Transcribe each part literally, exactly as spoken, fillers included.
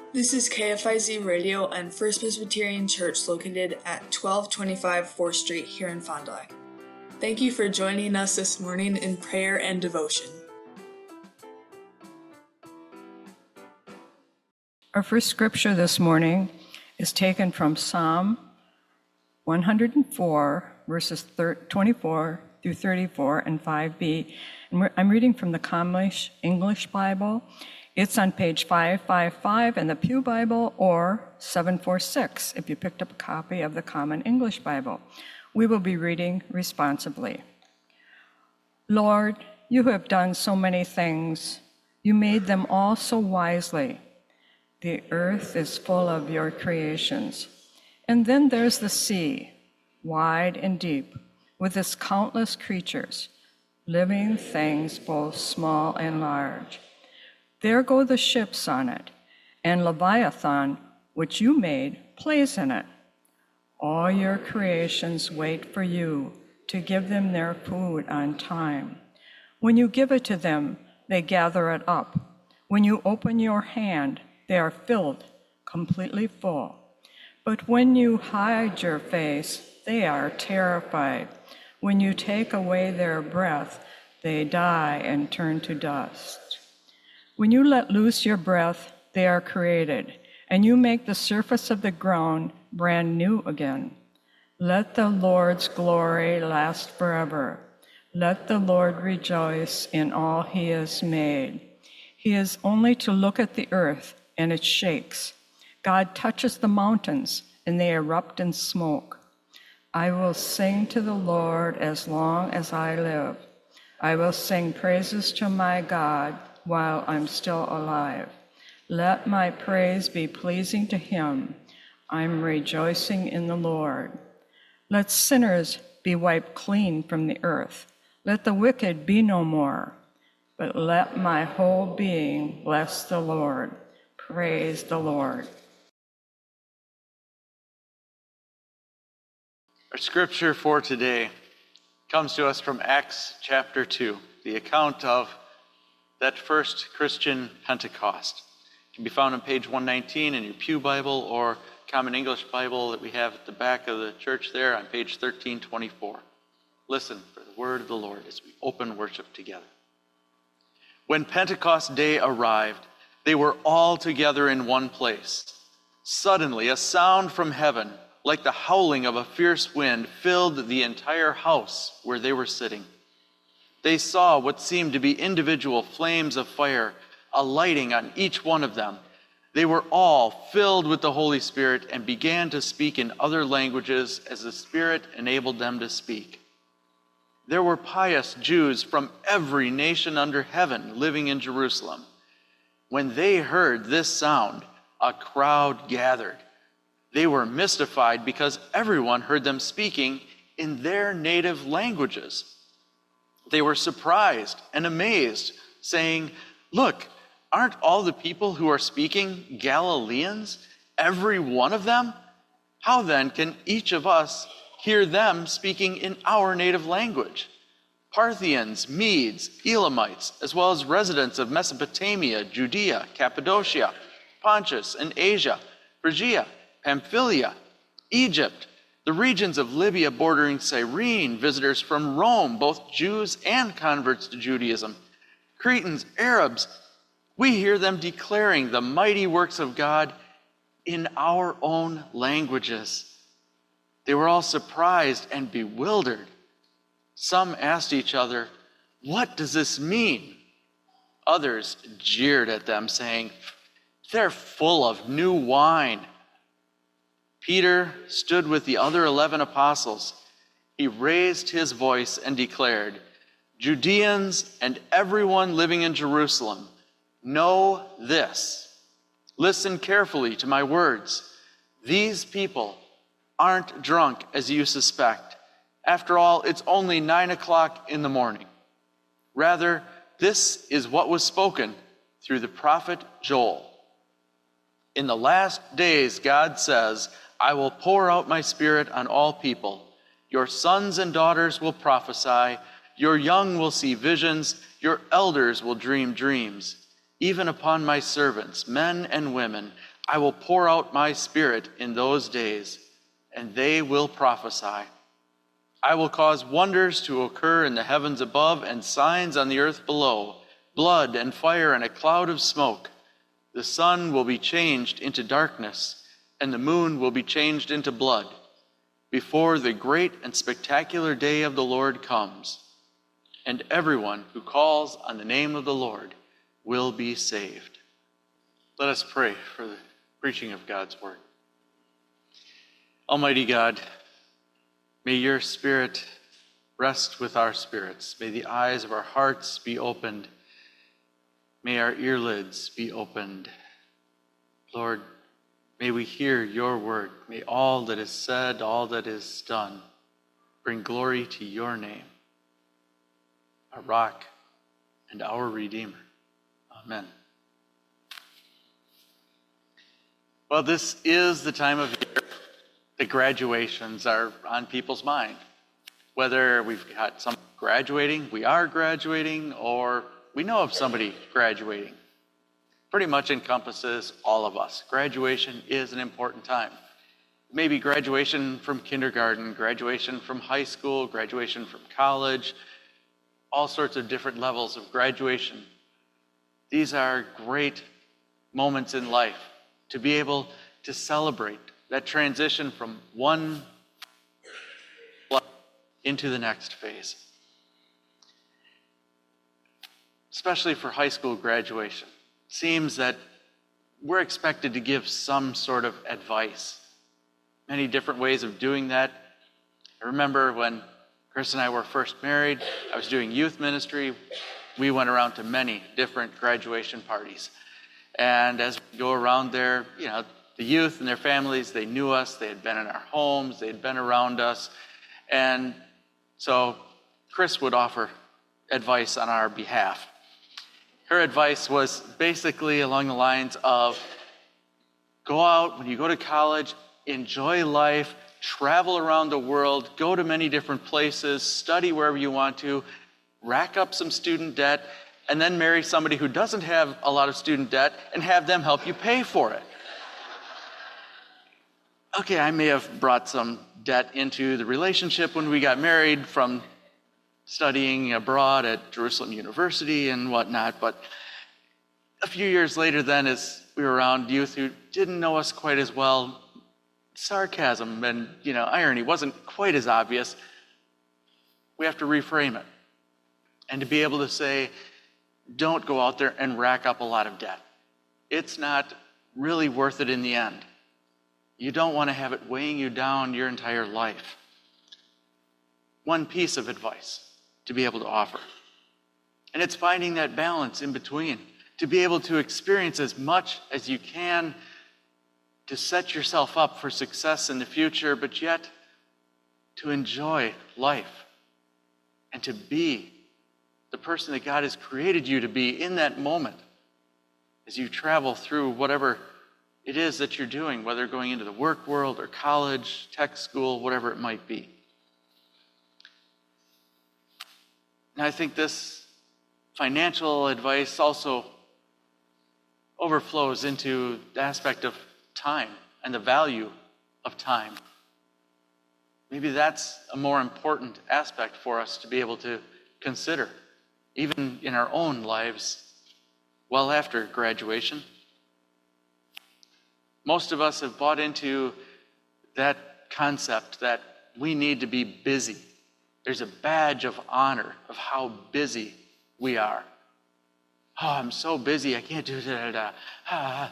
This is K F I Z Radio and First Presbyterian Church located at twelve twenty-five fourth Street here in Fond du Lac. Thank you for joining us this morning in prayer and devotion. Our first scripture this morning is taken from Psalm one hundred four, verses twenty-four through thirty-four and five b. And I'm reading from the Common English Bible. It's on page five fifty-five in the Pew Bible, or seven forty-six if you picked up a copy of the Common English Bible. We will be reading responsibly. Lord, you have done so many things. You made them all so wisely. The earth is full of your creations. And then there's the sea, wide and deep, with its countless creatures, living things both small and large. There go the ships on it, and Leviathan, which you made, plays in it. All your creations wait for you to give them their food on time. When you give it to them, they gather it up. When you open your hand, they are filled, completely full. But when you hide your face, they are terrified. When you take away their breath, they die and turn to dust. When you let loose your breath, they are created, and you make the surface of the ground brand new again. Let the Lord's glory last forever. Let the Lord rejoice in all he has made. He is only to look at the earth, and it shakes. God touches the mountains, and they erupt in smoke. I will sing to the Lord as long as I live. I will sing praises to my God while I'm still alive. Let my praise be pleasing to him. I'm rejoicing in the Lord. Let sinners be wiped clean from the earth. Let the wicked be no more. But let my whole being bless the Lord. Praise the Lord. Our scripture for today comes to us from Acts chapter two, the account of that first Christian Pentecost. It can be found on page one nineteen in your Pew Bible or Common English Bible that we have at the back of the church there on page thirteen twenty-four. Listen for the word of the Lord as we open worship together. When Pentecost Day arrived, they were all together in one place. Suddenly, a sound from heaven, like the howling of a fierce wind, filled the entire house where they were sitting. They saw what seemed to be individual flames of fire alighting on each one of them. They were all filled with the Holy Spirit and began to speak in other languages as the Spirit enabled them to speak. There were pious Jews from every nation under heaven living in Jerusalem. When they heard this sound, a crowd gathered. They were mystified because everyone heard them speaking in their native languages. They were surprised and amazed, saying, "Look, aren't all the people who are speaking Galileans, every one of them? How then can each of us hear them speaking in our native language? Parthians, Medes, Elamites, as well as residents of Mesopotamia, Judea, Cappadocia, Pontus and Asia, Phrygia, Pamphylia, Egypt, the regions of Libya bordering Cyrene, visitors from Rome, both Jews and converts to Judaism, Cretans, Arabs, we hear them declaring the mighty works of God in our own languages." They were all surprised and bewildered. Some asked each other, "What does this mean?" Others jeered at them, saying, "They're full of new wine." Peter stood with the other eleven apostles. He raised his voice and declared, "Judeans and everyone living in Jerusalem, know this. Listen carefully to my words. These people aren't drunk as you suspect. After all, it's only nine o'clock in the morning. Rather, this is what was spoken through the prophet Joel. In the last days, God says, I will pour out my Spirit on all people. Your sons and daughters will prophesy. Your young will see visions. Your elders will dream dreams. Even upon my servants, men and women, I will pour out my Spirit in those days, and they will prophesy. I will cause wonders to occur in the heavens above and signs on the earth below, blood and fire and a cloud of smoke. The sun will be changed into darkness, and the moon will be changed into blood, before the great and spectacular day of the Lord comes. And everyone who calls on the name of the Lord will be saved. Let us pray for the preaching of God's word. Almighty God, may your Spirit rest with our spirits. May the eyes of our hearts be opened. May our earlids be opened. Lord, may we hear your word. May all that is said, all that is done, bring glory to your name, our rock and our Redeemer. Amen. Well, this is the time of year that graduations are on people's mind. Whether we've got some graduating, we are graduating, or we know of somebody graduating. Pretty much encompasses all of us. Graduation is an important time. Maybe graduation from kindergarten, graduation from high school, graduation from college, all sorts of different levels of graduation. These are great moments in life to be able to celebrate that transition from one life into the next phase. Especially for high school graduation. It seems that we're expected to give some sort of advice. Many different ways of doing that. I remember when Chris and I were first married, I was doing youth ministry. We went around to many different graduation parties. And as we go around there, you know, the youth and their families, they knew us, they had been in our homes, they had been around us. And so Chris would offer advice on our behalf. Her advice was basically along the lines of, go out when you go to college, enjoy life, travel around the world, go to many different places, study wherever you want to, rack up some student debt, and then marry somebody who doesn't have a lot of student debt and have them help you pay for it. Okay, I may have brought some debt into the relationship when we got married from studying abroad at Jerusalem University and whatnot, but a few years later then, as we were around youth who didn't know us quite as well, sarcasm and, you know, irony wasn't quite as obvious. We have to reframe it. And to be able to say, don't go out there and rack up a lot of debt. It's not really worth it in the end. You don't want to have it weighing you down your entire life. One piece of advice to be able to offer. And it's finding that balance in between, to be able to experience as much as you can to set yourself up for success in the future, but yet to enjoy life and to be the person that God has created you to be in that moment as you travel through whatever it is that you're doing, whether going into the work world or college, tech school, whatever it might be. And I think this financial advice also overflows into the aspect of time and the value of time. Maybe that's a more important aspect for us to be able to consider, even in our own lives, well after graduation. Most of us have bought into that concept that we need to be busy. There's a badge of honor of how busy we are. Oh, I'm so busy, I can't do da da da. Ah.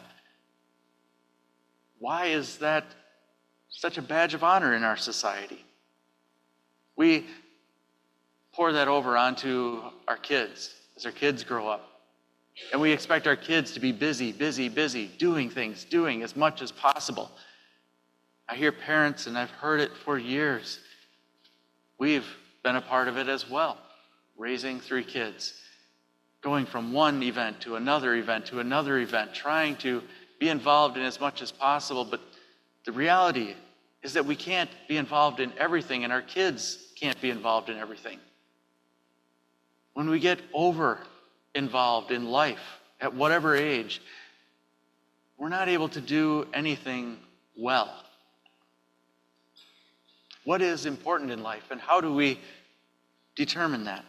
Why is that such a badge of honor in our society? We pour that over onto our kids as our kids grow up. And we expect our kids to be busy, busy, busy, doing things, doing as much as possible. I hear parents, and I've heard it for years. We've been a part of it as well, raising three kids, going from one event to another event to another event, trying to be involved in as much as possible. But the reality is that we can't be involved in everything, and our kids can't be involved in everything. When we get over involved in life at whatever age, we're not able to do anything well. What is important in life, and how do we determine that?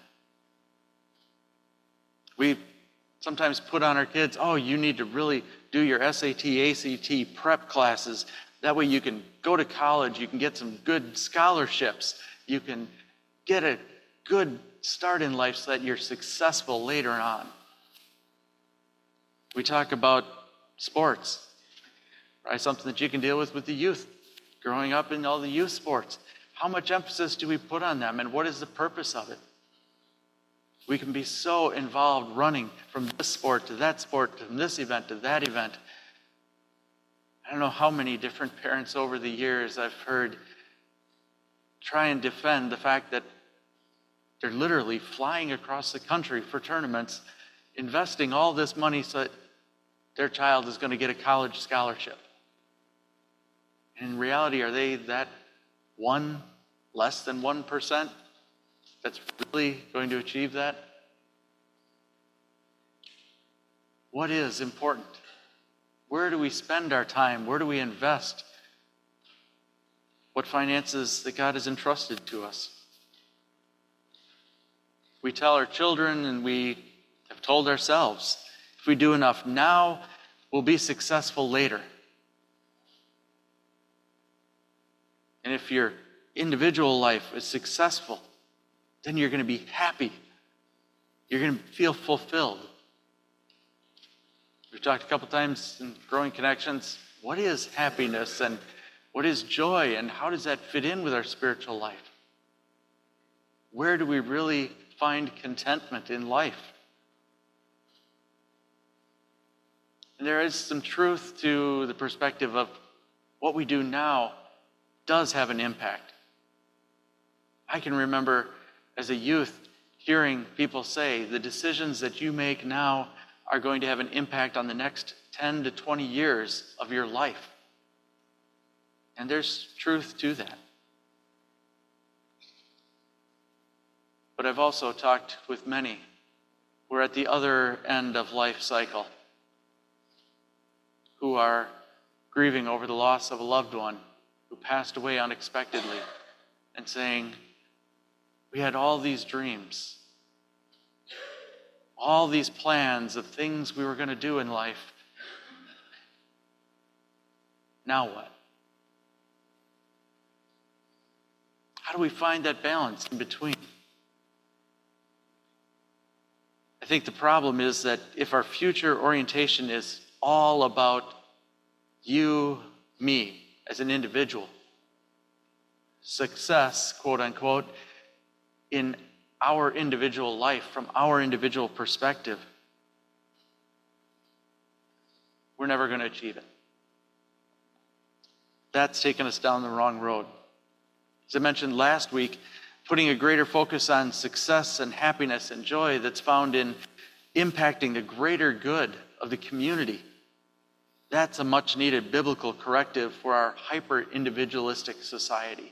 We sometimes put on our kids, oh, you need to really do your S A T, A C T prep classes. That way you can go to college, you can get some good scholarships, you can get a good start in life so that you're successful later on. We talk about sports, right? Something that you can deal with with the youth, growing up in all the youth sports. How much emphasis do we put on them, and what is the purpose of it? We can be so involved running from this sport to that sport, from this event to that event. I don't know how many different parents over the years I've heard try and defend the fact that they're literally flying across the country for tournaments, investing all this money so that their child is going to get a college scholarship. And in reality, are they that one, less than one percent that's really going to achieve that? What is important? Where do we spend our time? Where do we invest? What finances that God has entrusted to us? We tell our children, and we have told ourselves, if we do enough now, we'll be successful later. And if your individual life is successful, then you're going to be happy. You're going to feel fulfilled. We've talked a couple times in Growing Connections, what is happiness and what is joy, and how does that fit in with our spiritual life? Where do we really find contentment in life? And there is some truth to the perspective of what we do now does have an impact. I can remember as a youth hearing people say, the decisions that you make now are going to have an impact on the next ten to twenty years of your life. And there's truth to that. But I've also talked with many who are at the other end of life cycle, who are grieving over the loss of a loved one who passed away unexpectedly, and saying, we had all these dreams, all these plans of things we were going to do in life. Now what? How do we find that balance in between? I think the problem is that if our future orientation is all about you, me, as an individual, success, quote unquote, in our individual life, from our individual perspective, we're never going to achieve it. That's taken us down the wrong road. As I mentioned last week, putting a greater focus on success and happiness and joy that's found in impacting the greater good of the community. That's a much needed biblical corrective for our hyper-individualistic society.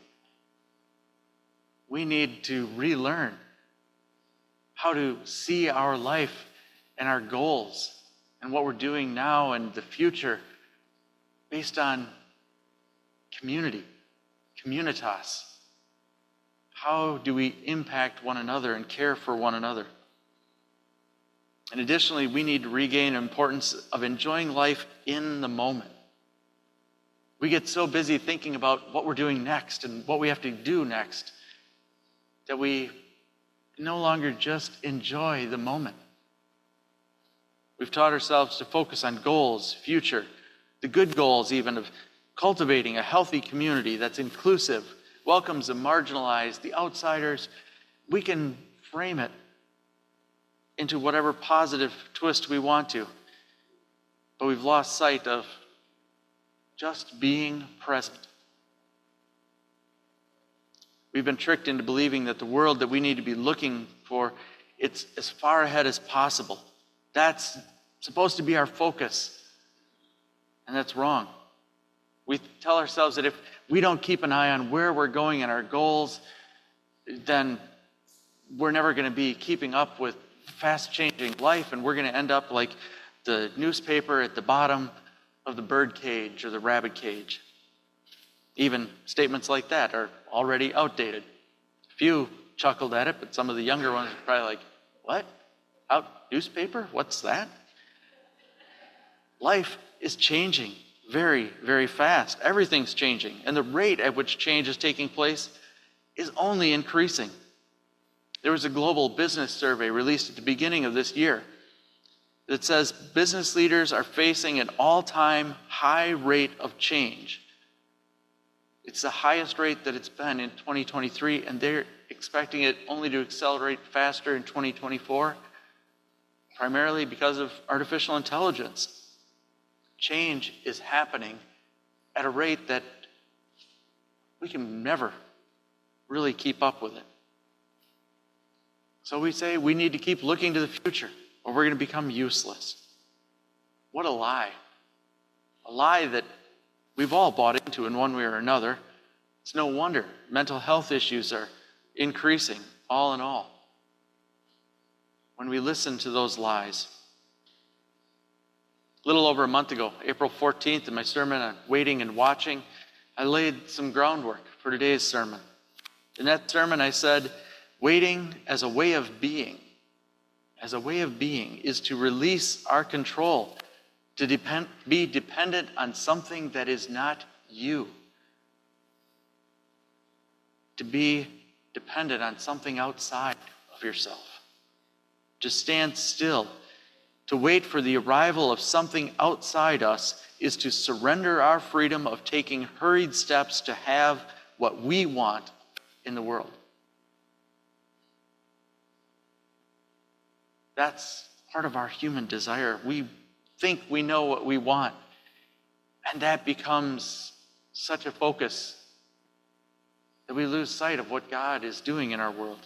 We need to relearn how to see our life and our goals and what we're doing now and the future based on community, communitas. How do we impact one another and care for one another? And additionally, we need to regain the importance of enjoying life in the moment. We get so busy thinking about what we're doing next and what we have to do next that we no longer just enjoy the moment. We've taught ourselves to focus on goals, future, the good goals even of cultivating a healthy community that's inclusive, welcomes the marginalized, the outsiders. We can frame it into whatever positive twist we want to. But we've lost sight of just being present. We've been tricked into believing that the world that we need to be looking for, it's as far ahead as possible. That's supposed to be our focus. And that's wrong. We tell ourselves that if we don't keep an eye on where we're going and our goals, then we're never going to be keeping up with fast-changing life, and we're going to end up like the newspaper at the bottom of the bird cage or the rabbit cage. Even statements like that are already outdated. Few chuckled at it, but some of the younger ones are probably like, what? Out newspaper? What's that? Life is changing very, very fast. Everything's changing, and the rate at which change is taking place is only increasing. There was a global business survey released at the beginning of this year that says business leaders are facing an all-time high rate of change. It's the highest rate that it's been in twenty twenty-three, and they're expecting it only to accelerate faster in twenty twenty-four, primarily because of artificial intelligence. Change is happening at a rate that we can never really keep up with it. So we say we need to keep looking to the future, or we're going to become useless. What a lie. A lie that we've all bought into in one way or another. It's no wonder mental health issues are increasing, all in all, when we listen to those lies. A little over a month ago, April fourteenth, in my sermon on waiting and watching, I laid some groundwork for today's sermon. In that sermon, I said, waiting as a way of being, as a way of being, is to release our control, to depend, be dependent on something that is not you, to be dependent on something outside of yourself, to stand still. To wait for the arrival of something outside us is to surrender our freedom of taking hurried steps to have what we want in the world. That's part of our human desire. We think we know what we want, and that becomes such a focus that we lose sight of what God is doing in our world.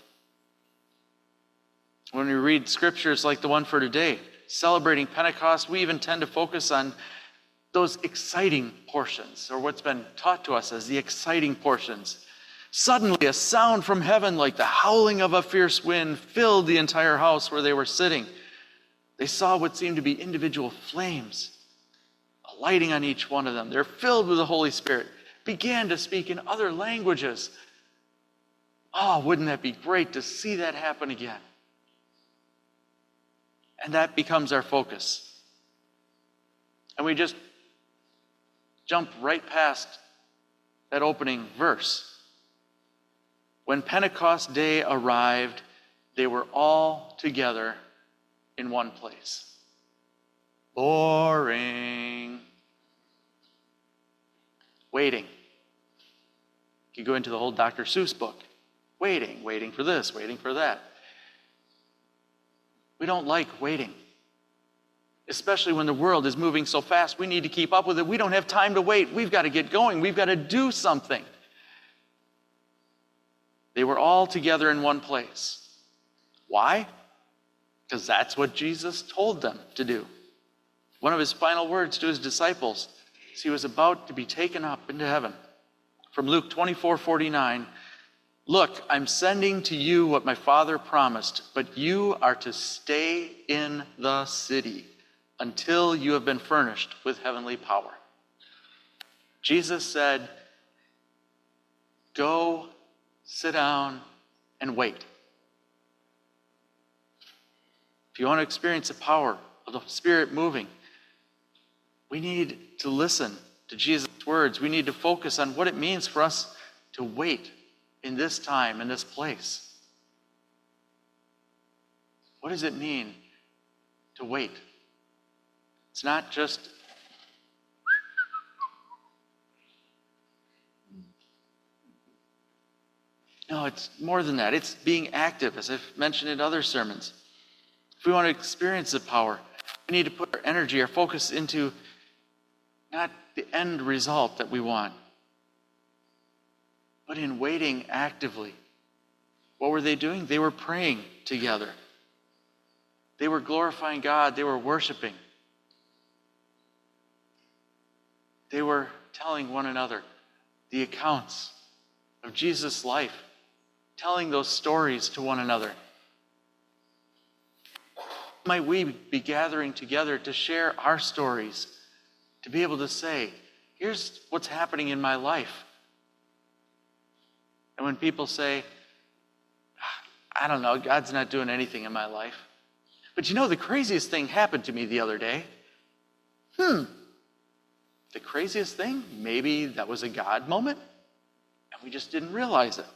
When we read scriptures like the one for today, celebrating Pentecost, we even tend to focus on those exciting portions, or what's been taught to us as the exciting portions. Suddenly, a sound from heaven like the howling of a fierce wind filled the entire house where they were sitting. They saw what seemed to be individual flames alighting on each one of them. They're filled with the Holy Spirit, began to speak in other languages. Oh, wouldn't that be great to see that happen again? And that becomes our focus. And we just jump right past that opening verse. When Pentecost Day arrived, they were all together in one place. Boring. Waiting. You go into the whole Doctor Seuss book. Waiting, waiting for this, waiting for that. We don't like waiting, especially when the world is moving so fast. We need to keep up with it. We don't have time to wait. We've got to get going. We've got to do something. They were all together in one place. Why? Because that's what Jesus told them to do. One of his final words to his disciples as he was about to be taken up into heaven. From Luke twenty-four forty-nine, look, I'm sending to you what my Father promised, but you are to stay in the city until you have been furnished with heavenly power. Jesus said, go, sit down, and wait. If you want to experience the power of the Spirit moving, we need to listen to Jesus' words. We need to focus on what it means for us to wait in this time, in this place. What does it mean to wait? It's not just no, it's more than that. It's being active, as I've mentioned in other sermons. If we want to experience the power, we need to put our energy, our focus into not the end result that we want, but in waiting actively. What were they doing? They were praying together. They were glorifying God. They were worshiping. They were telling one another the accounts of Jesus' life, telling those stories to one another. Might we be gathering together to share our stories to be able to say, here's what's happening in my life. And when people say, I don't know, God's not doing anything in my life. But you know, the craziest thing happened to me the other day. Hmm. The craziest thing? Maybe that was a God moment, and we just didn't realize it.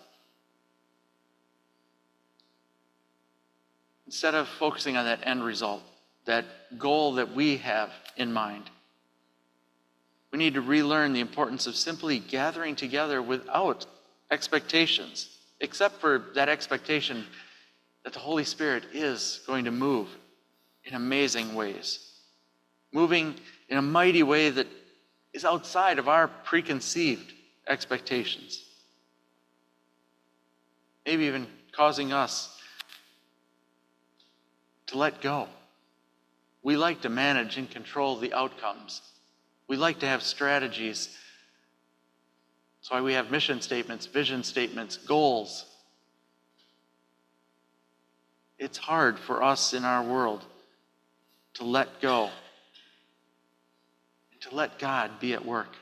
Instead of focusing on that end result, that goal that we have in mind, we need to relearn the importance of simply gathering together without expectations, except for that expectation that the Holy Spirit is going to move in amazing ways, moving in a mighty way that is outside of our preconceived expectations, maybe even causing us to let go. We like to manage and control the outcomes. We like to have strategies. That's why we have mission statements, vision statements, goals. It's hard for us in our world to let go and to let God be at work.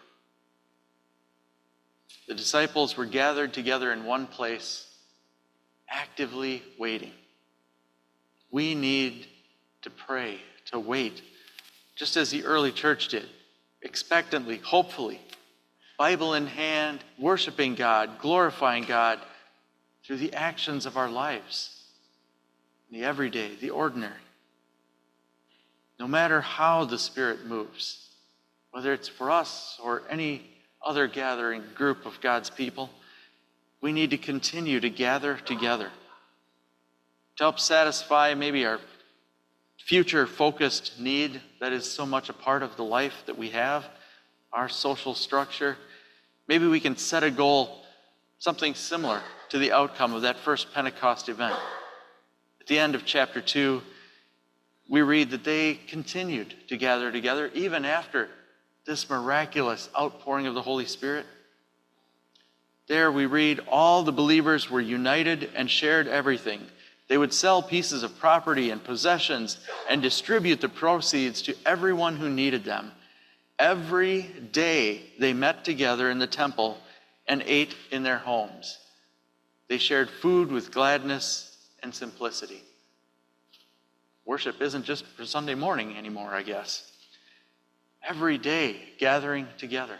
The disciples were gathered together in one place, actively waiting. We need to pray, to wait, just as the early church did, expectantly, hopefully, Bible in hand, worshiping God, glorifying God through the actions of our lives, the everyday, the ordinary. No matter how the Spirit moves, whether it's for us or any other gathering group of God's people, we need to continue to gather together to help satisfy maybe our future-focused need that is so much a part of the life that we have, our social structure. Maybe we can set a goal, something similar to the outcome of that first Pentecost event. At the end of chapter two, we read that they continued to gather together even after this miraculous outpouring of the Holy Spirit. There we read all the believers were united and shared everything. They would sell pieces of property and possessions and distribute the proceeds to everyone who needed them. Every day they met together in the temple and ate in their homes. They shared food with gladness and simplicity. Worship isn't just for Sunday morning anymore, I guess. Every day gathering together.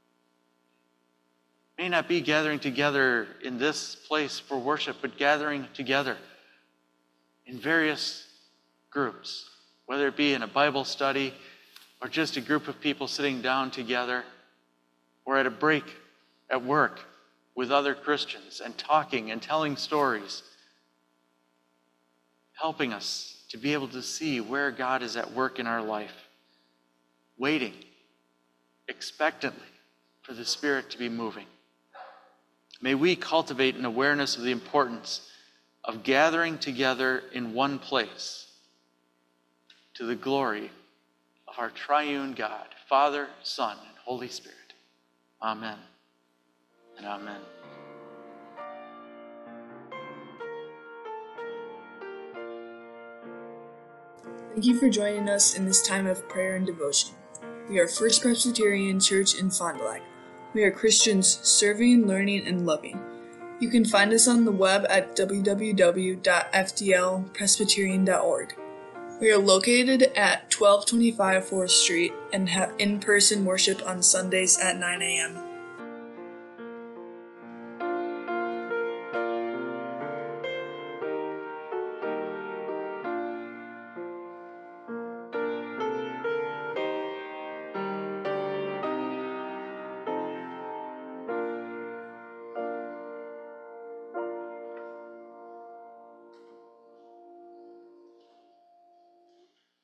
May not be gathering together in this place for worship, but gathering together in various groups, whether it be in a Bible study or just a group of people sitting down together, or at a break at work with other Christians and talking and telling stories, helping us to be able to see where God is at work in our life, waiting expectantly for the Spirit to be moving. May we cultivate an awareness of the importance of gathering together in one place to the glory of our triune God, Father, Son, and Holy Spirit. Amen and amen. Thank you for joining us in this time of prayer and devotion. We are First Presbyterian Church in Fond du Lac. We are Christians serving, learning, and loving. You can find us on the web at w w w dot f d l presbyterian dot org. We are located at twelve twenty-five fourth Street and have in-person worship on Sundays at nine a.m.